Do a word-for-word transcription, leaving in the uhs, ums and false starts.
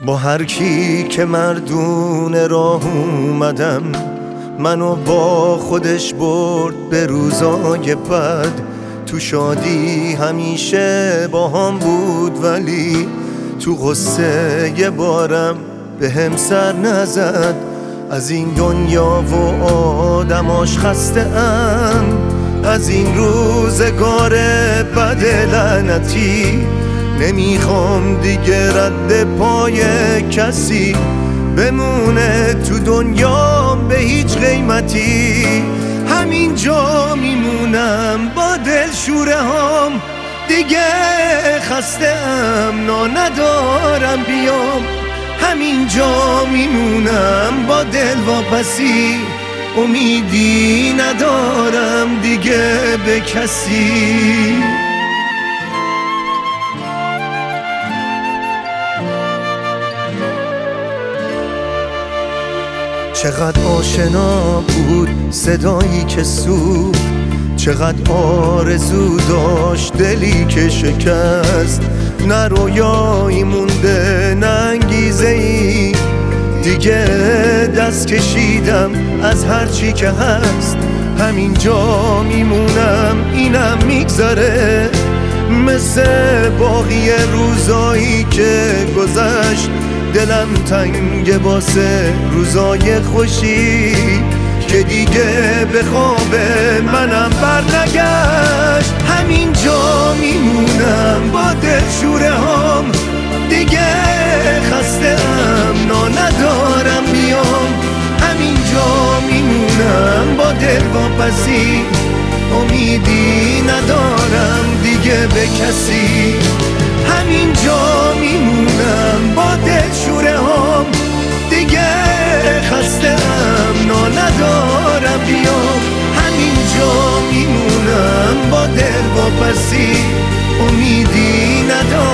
با هر کی که مردون راه اومدم، منو با خودش برد به روزای بد. تو شادی همیشه با هم بود، ولی تو غصه یه بارم به هم سر نزد. از این دنیا و آدماش خسته ام، از این روزگار بد لعنتی. نمیخوام دیگه رد پای کسی بمونه تو دنیا به هیچ قیمتی. همینجا میمونم با دل شوره هام، دیگه خسته ام نا ندارم بیام. همینجا میمونم با دل واپسی، امیدی ندارم دیگه به کسی. چقدر آشنا بود صدایی که سوخت، چقدر آرزو داشت دلی که شکست. نه رویایی مونده نه انگیزه ای، دیگه دست کشیدم از هرچی که هست. همینجا میمونم اینم میگذره، مثل باقی روزایی که گذشت. دلم تنگ واسه روزای خوشی که دیگه به خواب منم بر نگشت. همینجا میمونم با دل شوره هام، دیگه خسته ام نا ندارم بیام. همینجا میمونم با دل واپسی، امیدی ندارم دیگه به کسی. همینجا میمونم با دل شوره هام، دیگه خسته ام نا ندارم بیام. همینجا میمونم با دل واپسی، امیدی ندارم